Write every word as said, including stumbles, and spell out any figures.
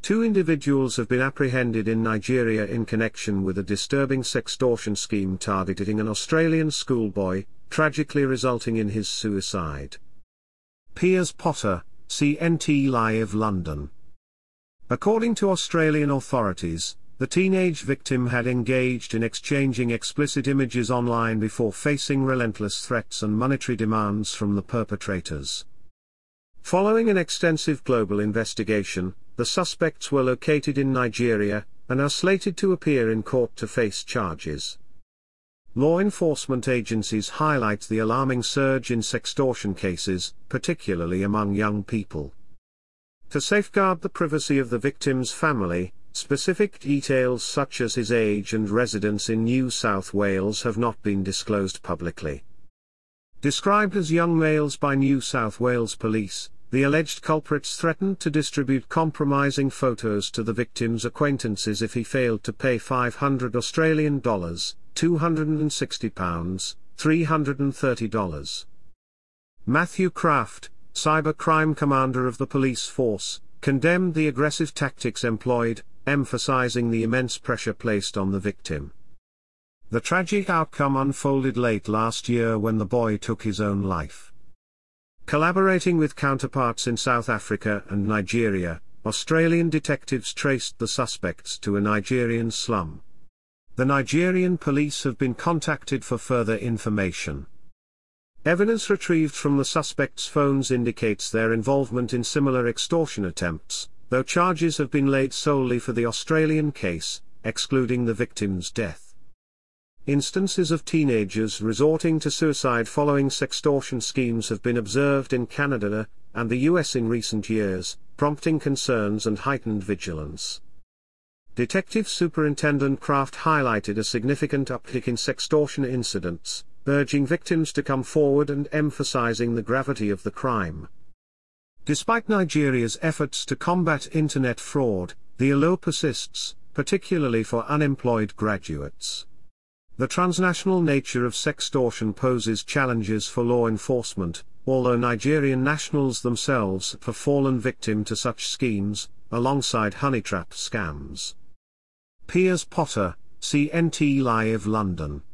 Two individuals have been apprehended in Nigeria in connection with a disturbing sextortion scheme targeting an Australian schoolboy, tragically resulting in his suicide. Piers Potter, C N T Live London. According to Australian authorities, the teenage victim had engaged in exchanging explicit images online before facing relentless threats and monetary demands from the perpetrators. Following an extensive global investigation, the suspects were located in Nigeria, and are slated to appear in court to face charges. Law enforcement agencies highlight the alarming surge in sextortion cases, particularly among young people. To safeguard the privacy of the victim's family, specific details such as his age and residence in New South Wales have not been disclosed publicly. Described as young males by New South Wales police, the alleged culprits threatened to distribute compromising photos to the victim's acquaintances if he failed to pay five hundred Australian dollars, two hundred sixty pounds, three hundred thirty dollars. Matthew Craft, cybercrime commander of the police force, condemned the aggressive tactics employed, emphasizing the immense pressure placed on the victim. The tragic outcome unfolded late last year when the boy took his own life. Collaborating with counterparts in South Africa and Nigeria, Australian detectives traced the suspects to a Nigerian slum. The Nigerian police have been contacted for further information. Evidence retrieved from the suspects' phones indicates their involvement in similar extortion attempts, though charges have been laid solely for the Australian case, excluding the victim's death. Instances of teenagers resorting to suicide following sextortion schemes have been observed in Canada and the U S in recent years, prompting concerns and heightened vigilance. Detective Superintendent Craft highlighted a significant uptick in sextortion incidents, urging victims to come forward and emphasizing the gravity of the crime. Despite Nigeria's efforts to combat internet fraud, the allure persists, particularly for unemployed graduates. The transnational nature of sextortion poses challenges for law enforcement, although Nigerian nationals themselves have fallen victim to such schemes, alongside honeytrap scams. Piers Potter, C N T Live London.